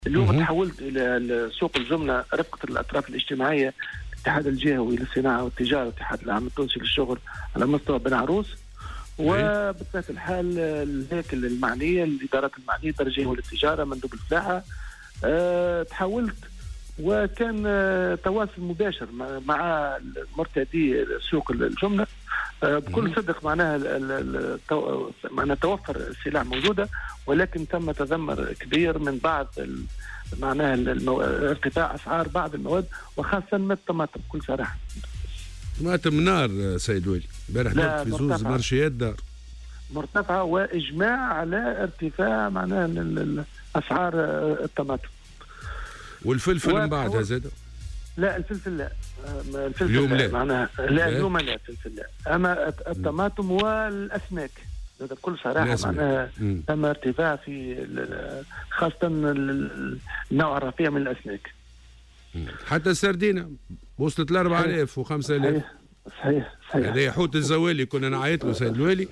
اليوم تحولت الى سوق الجمله رفقه الاطراف الاجتماعيه، الاتحاد الجهوي للصناعه والتجاره، الاتحاد العام التونسي للشغل على مستوى بن عروس، وبطبيعه الحال الهيكل المعنيه، الادارات المعنيه، الاداره الجهويه للتجاره، مندوب الفلاحه. تحولت وكان تواصل مباشر مع مرتدي سوق الجمله بكل صدق. معناها توفر السلع موجوده، ولكن تم تذمر كبير من بعض معناها ارتفاع اسعار بعض المواد، وخاصه من الطماطم بكل صراحه. طماطم نار سيد ولي، امبارح في زوز مارشيات دار مرتفعه، واجماع على ارتفاع معناها اسعار الطماطم. والفلفل من بعدها زاد؟ لا الفلفل لا، الفلفل اليوم لا معناها لا اليوم لا الفلفل لا، اما الطماطم والاسماك هذا بكل صراحه معناها تم ارتفاع في خاصه النوع الرفيع من الاسماك. حتى السردينه وصلت ل 4000 و 5000. صحيح هذا حوت الزوالي كنا نعيط له سيد الوالي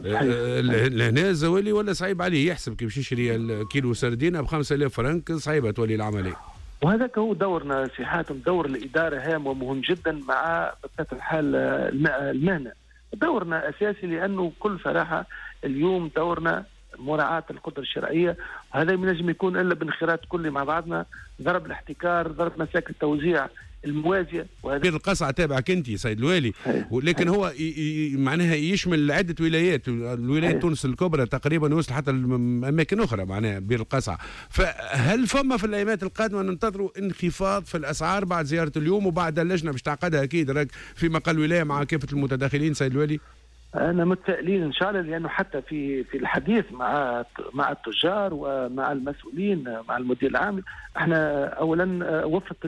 لهنا الزوالي ولا صعيب عليه يحسب كي باش يشري الكيلو سردينه ب 5000 فرنك، صعيبه تولي العمليه. وهذاك هو دورنا سي حاتم، دور الاداره هام ومهم جدا مع بطبيعه الحال المهنه. دورنا اساسي لانه بكل صراحه اليوم دورنا مراعاه القدره الشرعيه، وهذا ما ينجم يكون الا بانخراط كلي مع بعضنا، ضرب الاحتكار، ضرب مساك التوزيع الموازيه. وهذا القصعه تابعك انت سيد الوالي، ولكن هو معناها يشمل عده ولايات، الولايات تونس الكبرى تقريبا يوصل حتى اماكن اخرى معناها بير القصعه. فهل فما في الايامات القادمه ننتظروا انخفاض في الاسعار بعد زياره اليوم وبعد اللجنه باش تعقدها اكيد راك في مقال ولايه مع كافه المتداخلين سيد الوالي؟ أنا متفائلين إن شاء الله، لأنه حتى في الحديث مع التجار ومع المسؤولين مع المدير العام، احنا أولا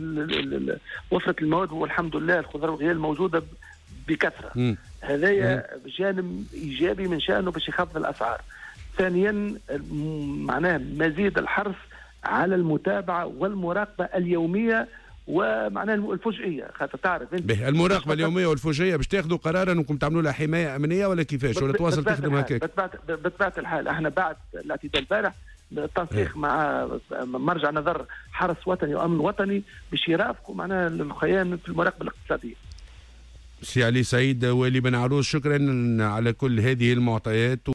وفرت المواد والحمد لله، الخضار والغيال موجودة بكثرة. هذا جانب إيجابي من شأنه باش يخفض الأسعار. ثانيا معناه مزيد الحرص على المتابعة والمراقبة اليومية ومعناها الفجئيه، خاطر تعرف انت المراقبه اليوميه والفجئيه باش تاخذوا قرار انكم تعملوا لها حمايه امنيه ولا كيفاش، ولا تواصل تخدم هكاك؟ بطبيعه الحال احنا بعد الاعتداء البارح بالتنسيق مع مرجع نظر حرس وطني وامن وطني باش يرافقوا معناها الخيام في المراقبه الاقتصاديه. سي علي سعيد والي بن عروس، شكرا على كل هذه المعطيات.